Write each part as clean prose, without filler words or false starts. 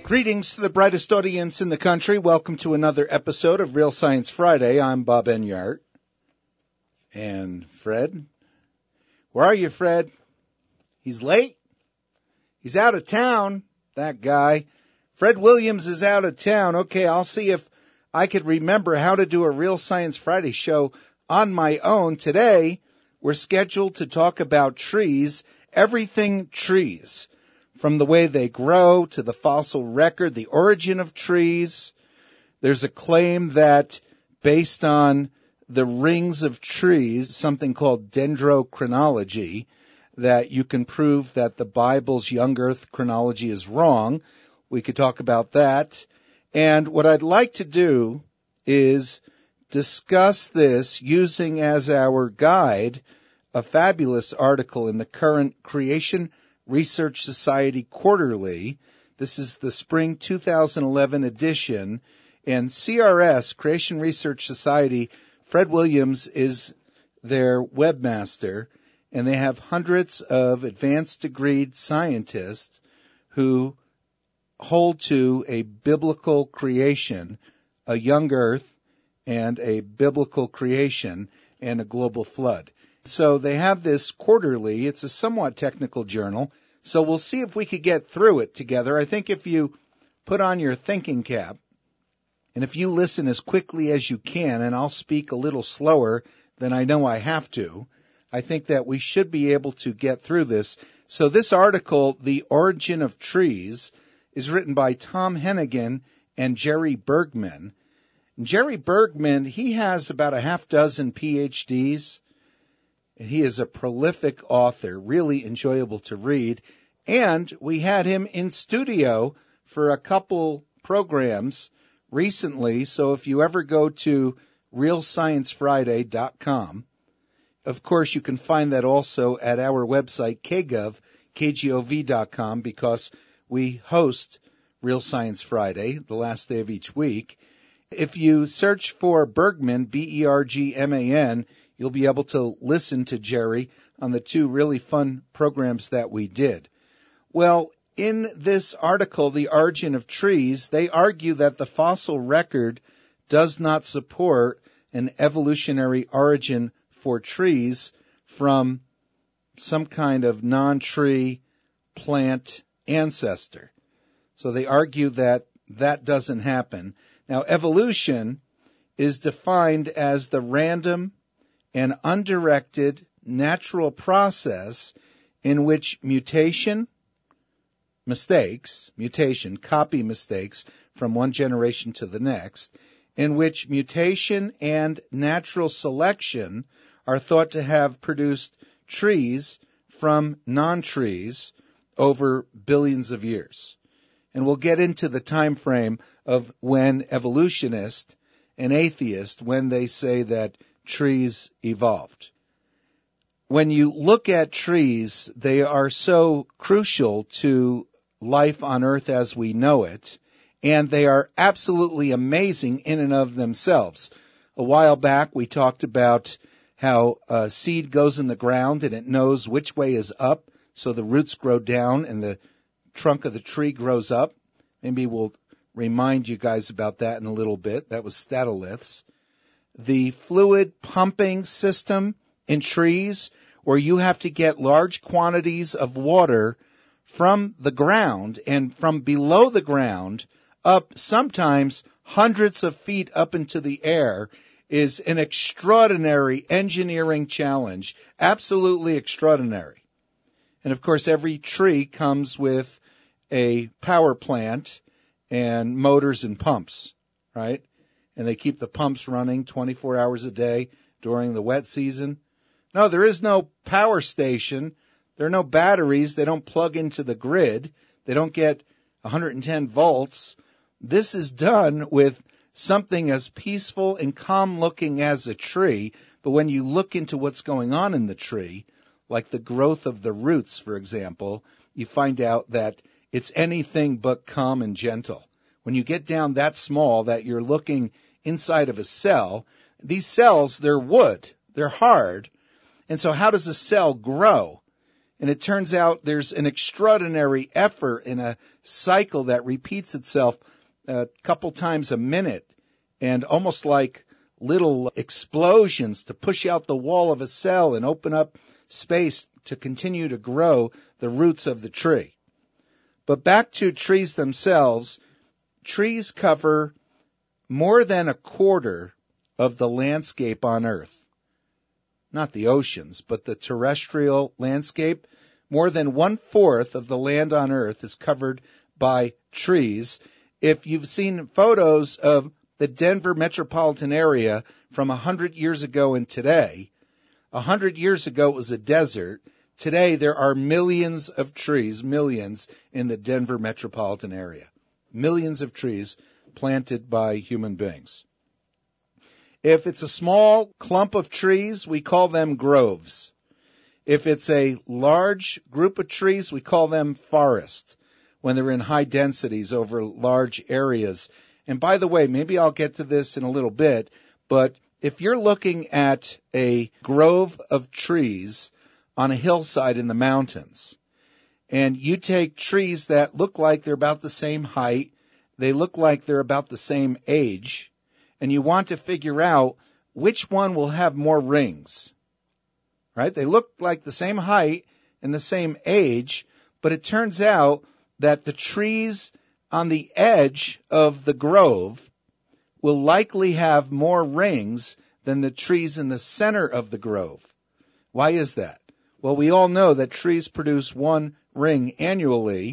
Greetings to the brightest audience in the country. Welcome to another episode of Real Science Friday. I'm Bob Enyart. And Fred? Where are you, Fred? He's late? He's out of town, that guy. Fred Williams is out of town. Okay, I'll see if I could remember how to do a Real Science Friday show on my own. Today, we're scheduled to talk about trees, everything trees. From the way they grow to the fossil record, the origin of trees. There's a claim that based on the rings of trees, something called dendrochronology, that you can prove that the Bible's young earth chronology is wrong. We could talk about that. And what I'd like to do is discuss this using as our guide a fabulous article in the current Creation Research Society Quarterly. This is the spring 2011 edition. And CRS, Creation Research Society, Fred Williams is their webmaster. And they have hundreds of advanced degreed scientists who hold to a biblical creation, a young earth, and a biblical creation, and a global flood. So they have this quarterly. It's a somewhat technical journal. So we'll see if we could get through it together. I think if you put on your thinking cap, and if you listen as quickly as you can, and I'll speak a little slower than I know I have to, I think that we should be able to get through this. So this article, The Origin of Trees, is written by Tom Hennigan and Jerry Bergman. And Jerry Bergman, he has about a half dozen PhDs. He is a prolific author, really enjoyable to read. And we had him in studio for a couple programs recently. So if you ever go to realsciencefriday.com, of course, you can find that also at our website, kgov.com, because we host Real Science Friday, the last day of each week. If you search for Bergman, Bergman, you'll be able to listen to Jerry on the two really fun programs that we did. Well, in this article, The Origin of Trees, they argue that the fossil record does not support an evolutionary origin for trees from some kind of non-tree plant ancestor. So they argue that that doesn't happen. Now, evolution is defined as the random and undirected natural process in which copy mistakes from one generation to the next, in which mutation and natural selection are thought to have produced trees from non-trees over billions of years. And we'll get into the time frame of when evolutionists and atheists, when they say that trees evolved. When you look at trees, they are so crucial to life on Earth as we know it, and they are absolutely amazing in and of themselves. A while back, we talked about how a seed goes in the ground and it knows which way is up, so the roots grow down and the trunk of the tree grows up. Maybe we'll remind you guys about that in a little bit. That was statoliths. The fluid pumping system in trees, where you have to get large quantities of water from the ground and from below the ground up sometimes hundreds of feet up into the air, is an extraordinary engineering challenge, absolutely extraordinary. And of course, every tree comes with a power plant and motors and pumps, right? And they keep the pumps running 24 hours a day during the wet season. No, there is no power station. There are no batteries. They don't plug into the grid. They don't get 110 volts. This is done with something as peaceful and calm looking as a tree. But when you look into what's going on in the tree, like the growth of the roots, for example, you find out that it's anything but calm and gentle. When you get down that small that you're looking inside of a cell, these cells, they're wood, they're hard. And so how does a cell grow? And it turns out there's an extraordinary effort in a cycle that repeats itself a couple times a minute, and almost like little explosions to push out the wall of a cell and open up space to continue to grow the roots of the tree. But back to trees themselves, trees cover more than a quarter of the landscape on Earth. Not the oceans, but the terrestrial landscape. More than 1/4 of the land on Earth is covered by trees. If you've seen photos of the Denver metropolitan area from 100 years ago and today, 100 years ago it was a desert. Today there are millions of trees, millions in the Denver metropolitan area. Millions of trees planted by human beings. If it's a small clump of trees, we call them groves. If it's a large group of trees, we call them forest, when they're in high densities over large areas. And by the way, maybe I'll get to this in a little bit, but if you're looking at a grove of trees on a hillside in the mountains, and you take trees that look like they're about the same height, they look like they're about the same age, and you want to figure out which one will have more rings, right? They look like the same height and the same age, but it turns out that the trees on the edge of the grove will likely have more rings than the trees in the center of the grove. Why is that? Well, we all know that trees produce one ring annually,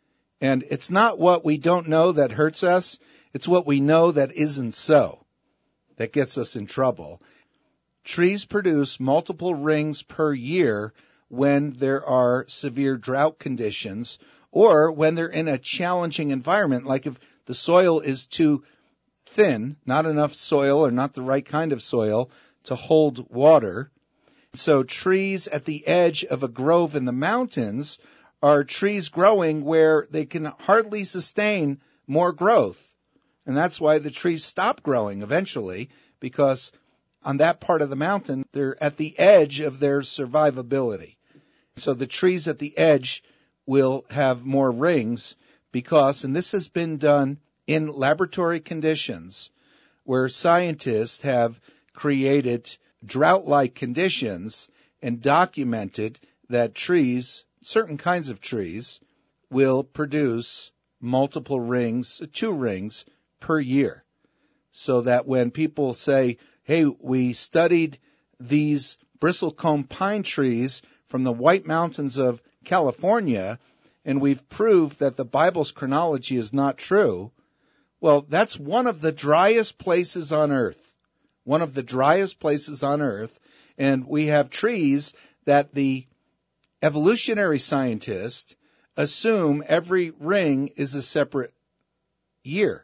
and it's not what we don't know that hurts us. It's what we know that isn't so that gets us in trouble. Trees produce multiple rings per year when there are severe drought conditions or when they're in a challenging environment, like if the soil is too thin, not enough soil or not the right kind of soil to hold water. So trees at the edge of a grove in the mountains are trees growing where they can hardly sustain more growth. And that's why the trees stop growing eventually, because on that part of the mountain, they're at the edge of their survivability. So the trees at the edge will have more rings because, and this has been done in laboratory conditions, where scientists have created drought-like conditions and documented that trees, certain kinds of trees, will produce multiple rings, 2 rings per year. So that when people say, hey, we studied these bristlecone pine trees from the White Mountains of California, and we've proved that the Bible's chronology is not true. Well, that's one of the driest places on earth. One of the driest places on earth. And we have trees that the evolutionary scientists assume every ring is a separate year.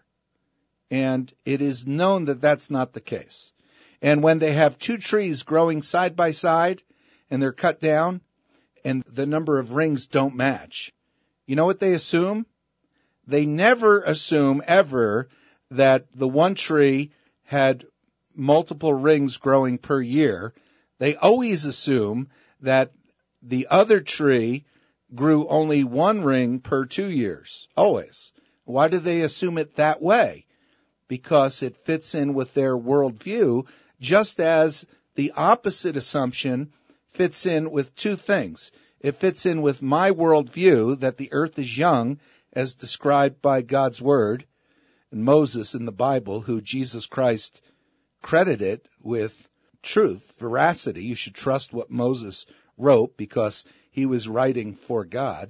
And it is known that that's not the case. And when they have 2 trees growing side by side and they're cut down and the number of rings don't match, you know what they assume? They never assume ever that the one tree had multiple rings growing per year. They always assume that the other tree grew only 1 ring per 2 years. Always. Why do they assume it that way? Because it fits in with their worldview, just as the opposite assumption fits in with 2 things. It fits in with my worldview that the earth is young, as described by God's Word, and Moses in the Bible, who Jesus Christ credited with truth, veracity. You should trust what Moses wrote because he was writing for God,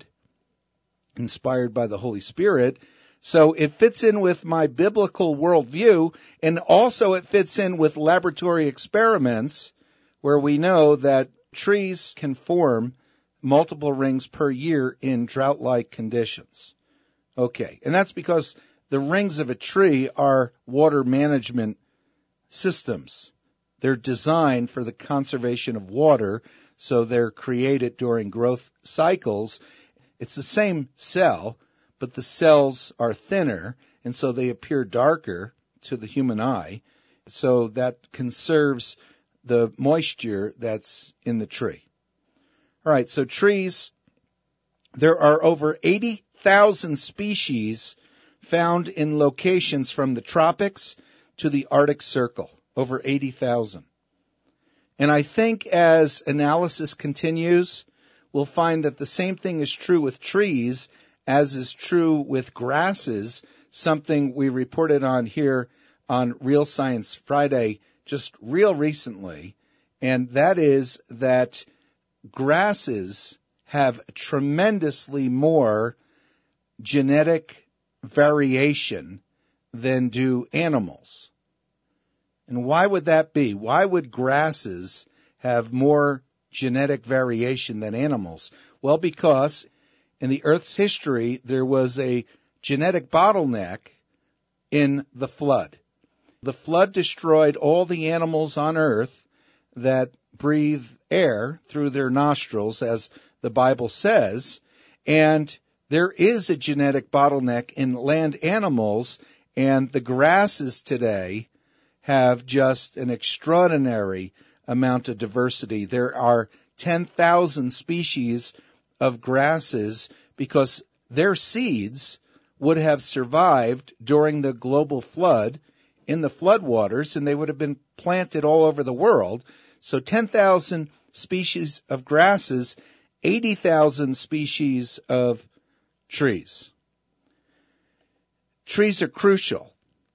inspired by the Holy Spirit. So it fits in with my biblical worldview, and also it fits in with laboratory experiments where we know that trees can form multiple rings per year in drought-like conditions. Okay, and that's because the rings of a tree are water management systems. They're designed for the conservation of water, so they're created during growth cycles. It's the same cell, but the cells are thinner, and so they appear darker to the human eye, so that conserves the moisture that's in the tree. All right, so trees, there are over 80,000 species found in locations from the tropics to the Arctic Circle, over 80,000. And I think as analysis continues, we'll find that the same thing is true with trees as is true with grasses, something we reported on here on Real Science Friday just real recently, and that is that grasses have tremendously more genetic variation than do animals. And why would that be? Why would grasses have more genetic variation than animals? Well, because in the Earth's history, there was a genetic bottleneck in the flood. The flood destroyed all the animals on Earth that breathe air through their nostrils, as the Bible says, and there is a genetic bottleneck in land animals, and the grasses today have just an extraordinary amount of diversity. There are 10,000 species of grasses because their seeds would have survived during the global flood in the floodwaters, and they would have been planted all over the world. So 10,000 species of grasses, 80,000 species of trees. Trees are crucial.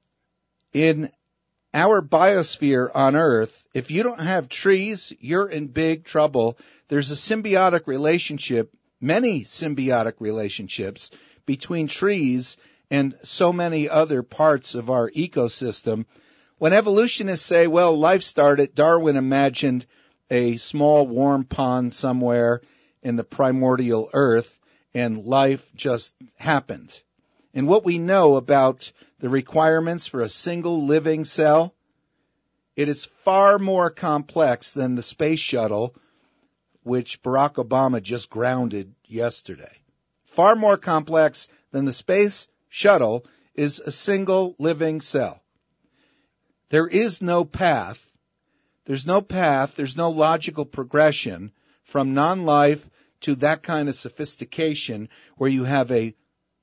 In our biosphere on Earth, if you don't have trees, you're in big trouble. There's a symbiotic relationship, many symbiotic relationships between trees and so many other parts of our ecosystem. When evolutionists say, well, life started, Darwin imagined a small warm pond somewhere in the primordial earth, and life just happened. And what we know about the requirements for a single living cell, it is far more complex than the space shuttle, which Barack Obama just grounded yesterday. Far more complex than the space shuttle is a single living cell. There is no path. There's no logical progression from non-life to that kind of sophistication where you have a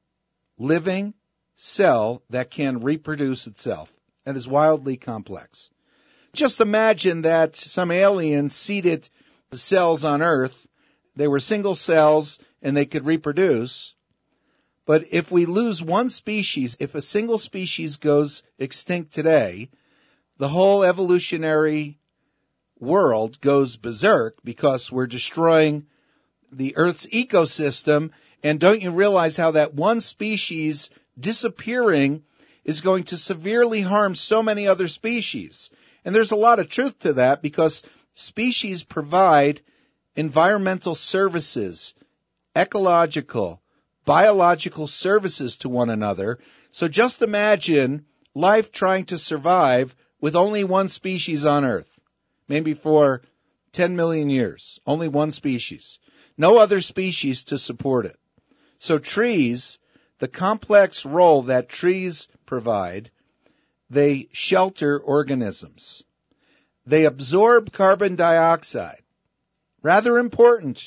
living cell that can reproduce itself. That is wildly complex. Just imagine that some alien seeded cells on Earth. They were single cells and they could reproduce. But if we lose one species, if a single species goes extinct today, the whole evolutionary world goes berserk because we're destroying the Earth's ecosystem. And don't you realize how that one species disappearing is going to severely harm so many other species? And there's a lot of truth to that because species provide environmental services, ecological, biological services to one another. So just imagine life trying to survive with only one species on Earth, maybe for 10 million years, only one species, no other species to support it. So trees, the complex role that trees provide, they shelter organisms. They absorb carbon dioxide. Rather important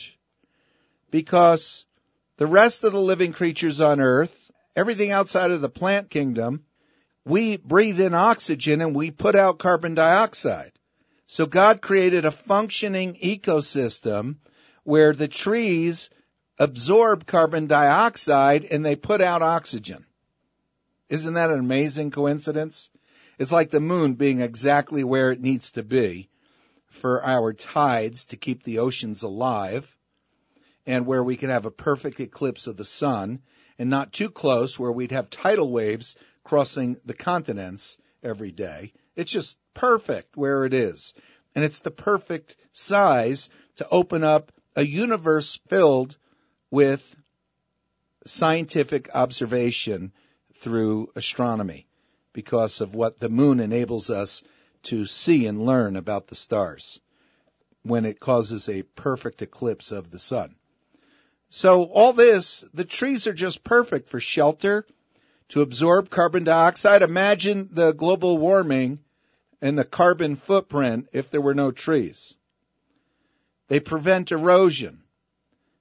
because the rest of the living creatures on Earth, everything outside of the plant kingdom, we breathe in oxygen and we put out carbon dioxide. So God created a functioning ecosystem where the trees absorb carbon dioxide and they put out oxygen. Isn't that an amazing coincidence? It's like the moon being exactly where it needs to be for our tides to keep the oceans alive, and where we could have a perfect eclipse of the sun, and not too close where we'd have tidal waves crossing the continents every day. It's just perfect where it is. And it's the perfect size to open up a universe filled with scientific observation through astronomy because of what the moon enables us to see and learn about the stars when it causes a perfect eclipse of the sun. So all this, the trees are just perfect for shelter, to absorb carbon dioxide. Imagine the global warming and the carbon footprint if there were no trees. They prevent erosion.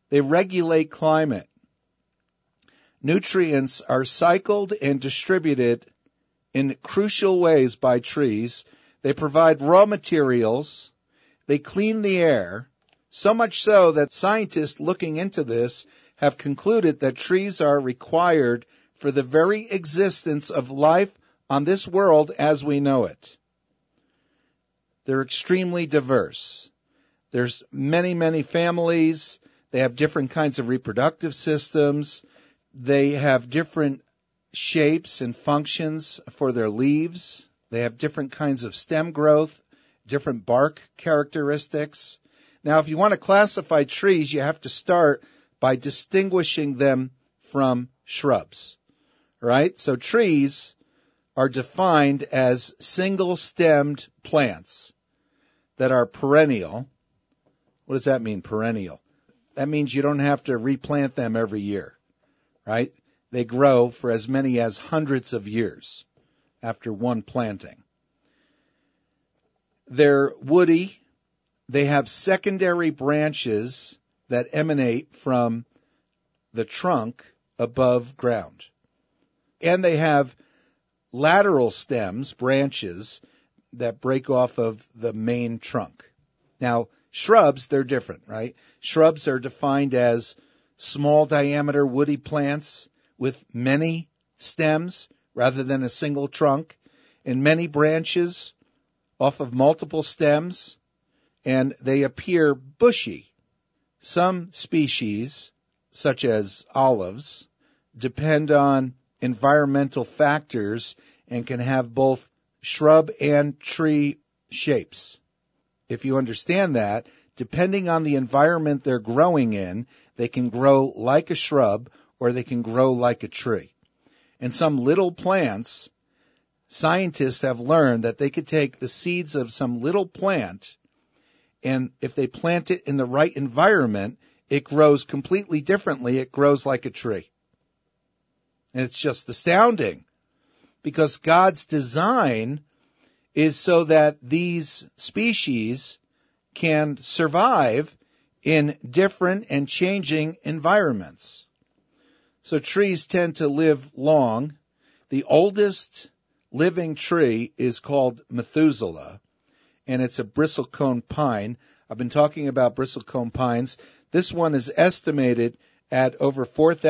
They regulate climate. Nutrients are cycled and distributed in crucial ways by trees. They provide raw materials. They clean the air, so much so that scientists looking into this have concluded that trees are required for the very existence of life on this world as we know it. They're extremely diverse. There's many, many families. They have different kinds of reproductive systems. They have different shapes and functions for their leaves. They have different kinds of stem growth, different bark characteristics. Now, if you want to classify trees, you have to start by distinguishing them from shrubs, right? So trees are defined as single-stemmed plants that are perennial. What does that mean, perennial? That means you don't have to replant them every year, right? They grow for as many as hundreds of years after one planting. They're woody. They have secondary branches that emanate from the trunk above ground. And they have lateral stems, branches, that break off of the main trunk. Now, shrubs, they're different, right? Shrubs are defined as small diameter woody plants with many stems rather than a single trunk and many branches off of multiple stems, and they appear bushy. Some species, such as olives, depend on environmental factors and can have both shrub and tree shapes. If you understand that, depending on the environment they're growing in, they can grow like a shrub or they can grow like a tree. And some little plants, scientists have learned that they could take the seeds of some little plant, and if they plant it in the right environment, it grows completely differently. It grows like a tree. And it's just astounding, because God's design is so that these species can survive in different and changing environments. So trees tend to live long. The oldest living tree is called Methuselah, and it's a bristlecone pine. I've been talking about bristlecone pines. This one is estimated at over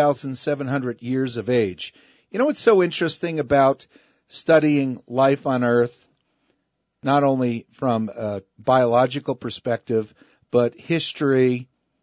4,700 years of age. You know what's so interesting about studying life on Earth, not only from a biological perspective, but history,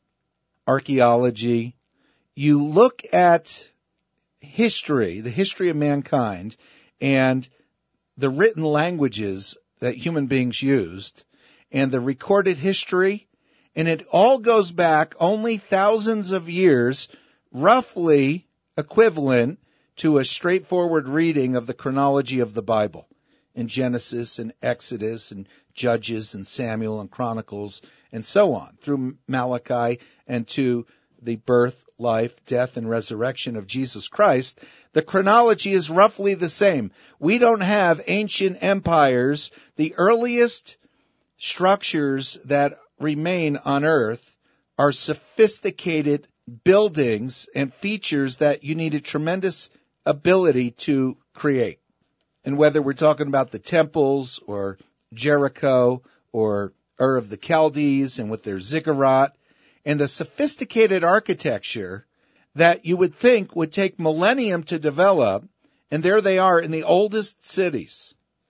archaeology? You look at history, the history of mankind, and the written languages that human beings used, and the recorded history, and it all goes back only thousands of years, roughly equivalent to a straightforward reading of the chronology of the Bible in Genesis and Exodus and Judges and Samuel and Chronicles and so on, through Malachi and to the birth, life, death, and resurrection of Jesus Christ. The chronology is roughly the same. We don't have ancient empires. The earliest structures that remain on Earth are sophisticated buildings and features that you need a tremendous ability to create. And whether we're talking about the temples or Jericho or Ur of the Chaldees and with their ziggurat and the sophisticated architecture that you would think would take millennium to develop, and there they are in the oldest cities.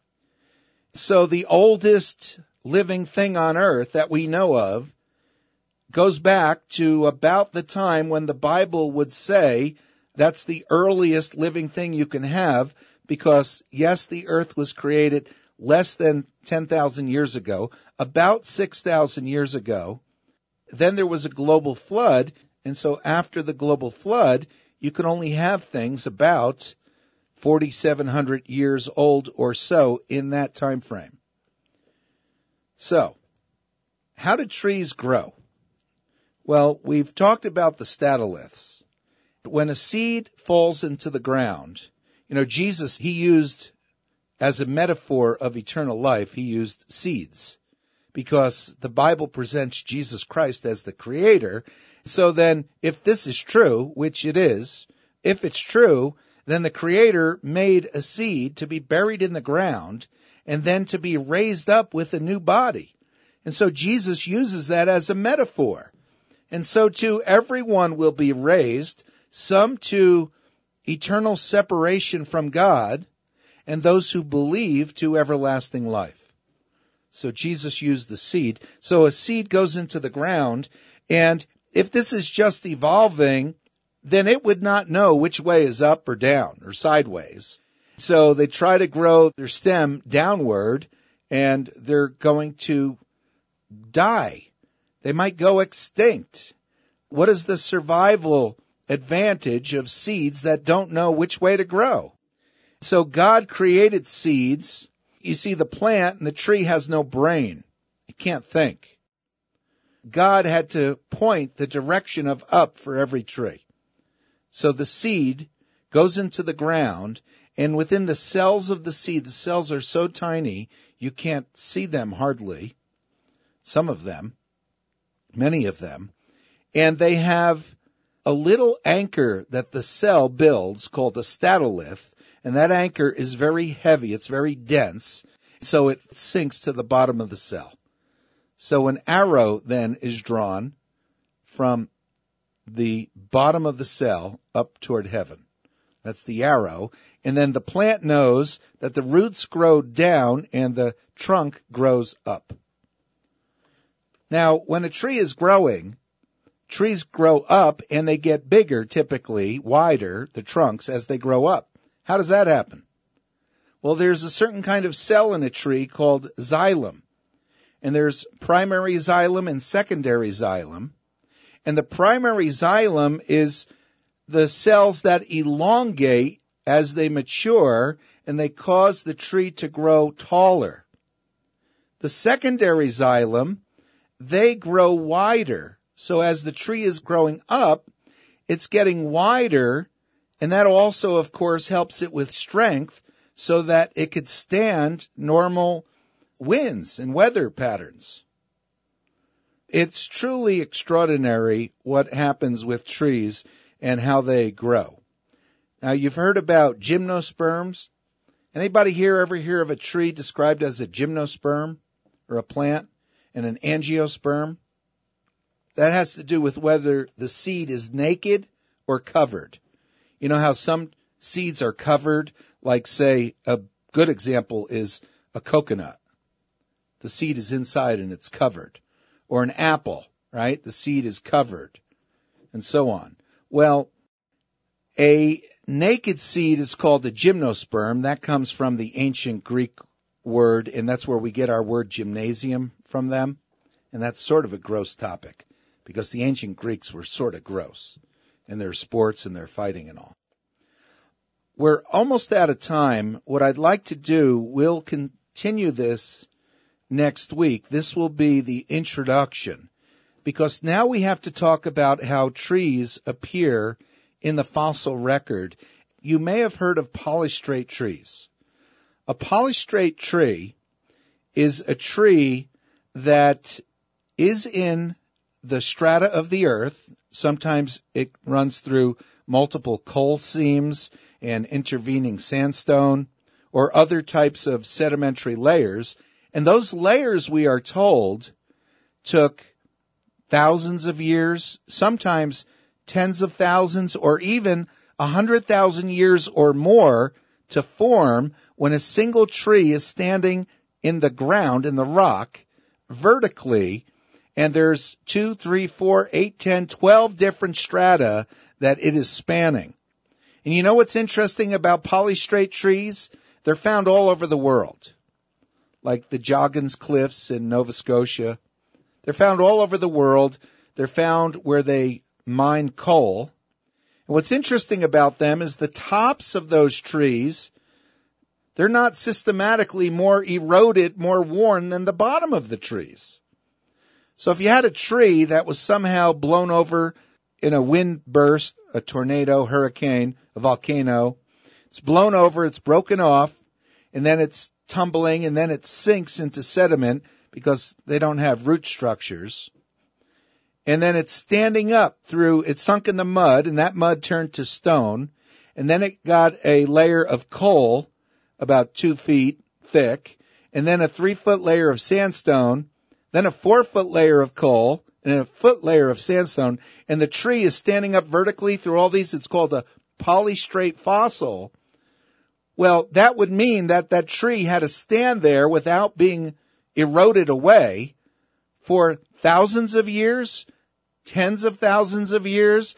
So the oldest living thing on earth that we know of goes back to about the time when the Bible would say that's the earliest living thing you can have, because, yes, the earth was created less than 10,000 years ago, about 6,000 years ago. Then there was a global flood, and so after the global flood, you can only have things about 4,700 years old or so in that time frame. So, how do trees grow? Well, we've talked about the statoliths. When a seed falls into the ground, Jesus, he used, as a metaphor of eternal life, he used seeds. because the Bible presents Jesus Christ as the creator. So then, if this is true, which it is, if it's true, then the creator made a seed to be buried in the ground and then to be raised up with a new body. And so Jesus uses that as a metaphor. And so too, everyone will be raised, some to eternal separation from God, and those who believe to everlasting life. So Jesus used the seed. So a seed goes into the ground, and if this is just evolving, then it would not know which way is up or down or sideways. So they try to grow their stem downward, and they're going to die. They might go extinct. What is the survival advantage of seeds that don't know which way to grow? So God created seeds. You see, the plant and the tree has no brain. It can't think. God had to point the direction of up for every tree. So the seed goes into the ground, and within the cells of the seed, the cells are so tiny you can't see them hardly. Some of them, many of them. And they have a little anchor that the cell builds called a statolith, and that anchor is very heavy, it's very dense, so it sinks to the bottom of the cell. So an arrow then is drawn from the bottom of the cell up toward heaven. That's the arrow. And then the plant knows that the roots grow down and the trunk grows up. Now, when a tree is growing, trees grow up and they get bigger, typically, wider, the trunks, as they grow up. How does that happen? Well, there's a certain kind of cell in a tree called xylem. And there's primary xylem and secondary xylem. And the primary xylem is the cells that elongate as they mature, and they cause the tree to grow taller. The secondary xylem, they grow wider. So as the tree is growing up, it's getting wider, and that also, of course, helps it with strength so that it could stand normal winds and weather patterns. It's truly extraordinary what happens with trees and how they grow. Now, you've heard about gymnosperms. Anybody here ever hear of a tree described as a gymnosperm or a plant, and an angiosperm? That has to do with whether the seed is naked or covered. You know how some seeds are covered, like, say, a good example is a coconut. The seed is inside and it's covered. Or an apple, right? The seed is covered, and so on. Well, a naked seed is called a gymnosperm. That comes from the ancient Greek word, and that's where we get our word gymnasium from them. And that's sort of a gross topic, because the ancient Greeks were sort of gross in their sports and their fighting and all. We're almost out of time. What I'd like to do, we'll continue this next week. This will be the introduction, because now we have to talk about how trees appear in the fossil record. You may have heard of polystrate trees. A polystrate tree is a tree that is in the strata of the earth. Sometimes it runs through multiple coal seams and intervening sandstone or other types of sedimentary layers. And those layers, we are told, took thousands of years, sometimes tens of thousands, or even 100,000 years or more to form when a single tree is standing in the ground, in the rock, vertically, and there's 2, 3, 4, 8, 10, 12 different strata that it is spanning. And you know what's interesting about polystrate trees? They're found all over the world, like the Joggins Cliffs in Nova Scotia. They're found all over the world. They're found where they mine coal. And what's interesting about them is the tops of those trees, they're not systematically more eroded, more worn than the bottom of the trees. So if you had a tree that was somehow blown over in a wind burst, a tornado, hurricane, a volcano, it's blown over, it's broken off, and then it's tumbling, and then it sinks into sediment because they don't have root structures. And then it's standing up it's sunk in the mud, and that mud turned to stone. And then it got a layer of coal about 2 feet thick, and then a 3-foot layer of sandstone, then a 4-foot layer of coal, and a foot layer of sandstone. And the tree is standing up vertically through all these. It's called a polystrate fossil. Well, that would mean that that tree had to stand there without being eroded away for thousands of years, tens of thousands of years,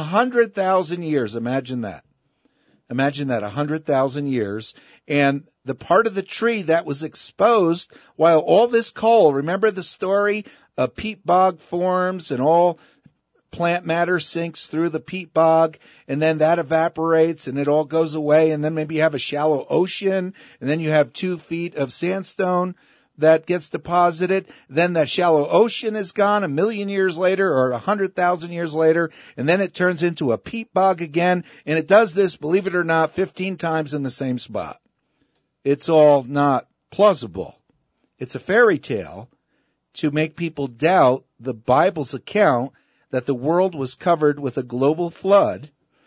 100,000 years. Imagine that. Imagine that, 100,000 years. And the part of the tree that was exposed while all this coal, remember the story? A peat bog forms and all plant matter sinks through the peat bog, and then that evaporates and it all goes away, and then maybe you have a shallow ocean, and then you have 2 feet of sandstone that gets deposited. Then that shallow ocean is gone 1 million years later or 100,000 years later, and then it turns into a peat bog again, and it does this, believe it or not, 15 times in the same spot. It's all not plausible. It's a fairy tale to make people doubt the Bible's account that the world was covered with a global flood.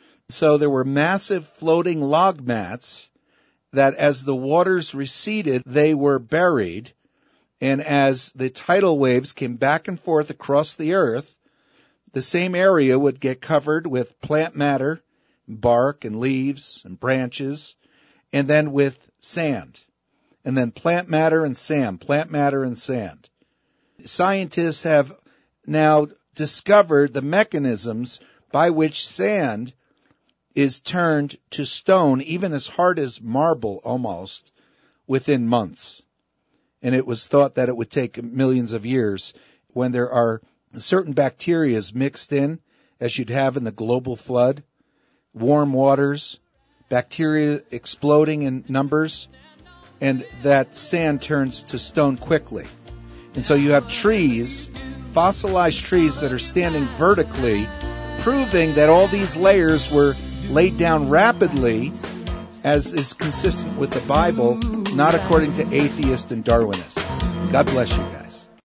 So there were massive floating log mats that as the waters receded, they were buried. And as the tidal waves came back and forth across the earth, the same area would get covered with plant matter, bark and leaves and branches, and then with sand. And then plant matter and sand, plant matter and sand. Scientists have now discovered the mechanisms by which sand is turned to stone, even as hard as marble almost, within months. And it was thought that it would take millions of years when there are certain bacteria mixed in, as you'd have in the global flood, warm waters, bacteria exploding in numbers, and that sand turns to stone quickly. And so you have trees, fossilized trees that are standing vertically, proving that all these layers were laid down rapidly, as is consistent with the Bible, not according to atheists and Darwinists. God bless you guys.